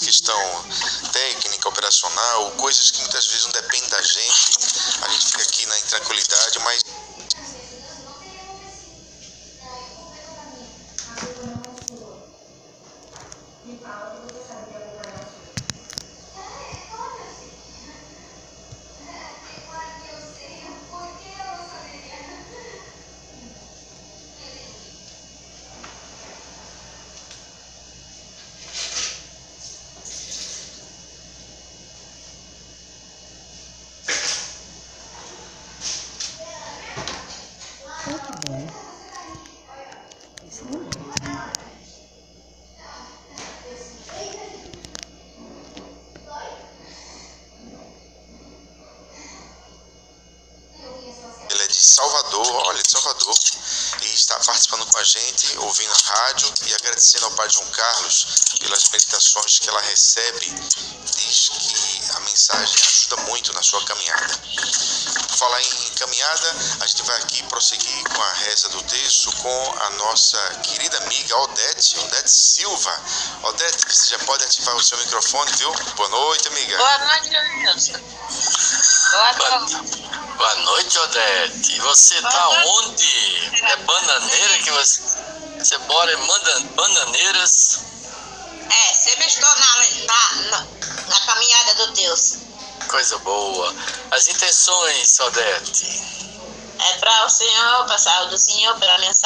questão técnica, operacional, coisas que muitas vezes não dependem da gente. A gente fica aqui na intranquilidade, mas ele é de Salvador, olha, de Salvador, e está participando com a gente, ouvindo a rádio e agradecendo ao Padre João Carlos pelas meditações que ela recebe. Diz que a mensagem ajuda muito na sua caminhada. Por falar em caminhada, a gente vai aqui prosseguir com a reza do terço com a nossa querida amiga Odete Silva. Odete, você já pode ativar o seu microfone, viu? Boa noite, amiga. Boa noite, Wilson. Boa noite, Odete. E você tá onde? É Bananeira que você mora em Bananeiras? Sempre estou na caminhada do Deus. Coisa boa. As intenções, Odete? É para o Senhor, para a saúde do Senhor, pela mensagem.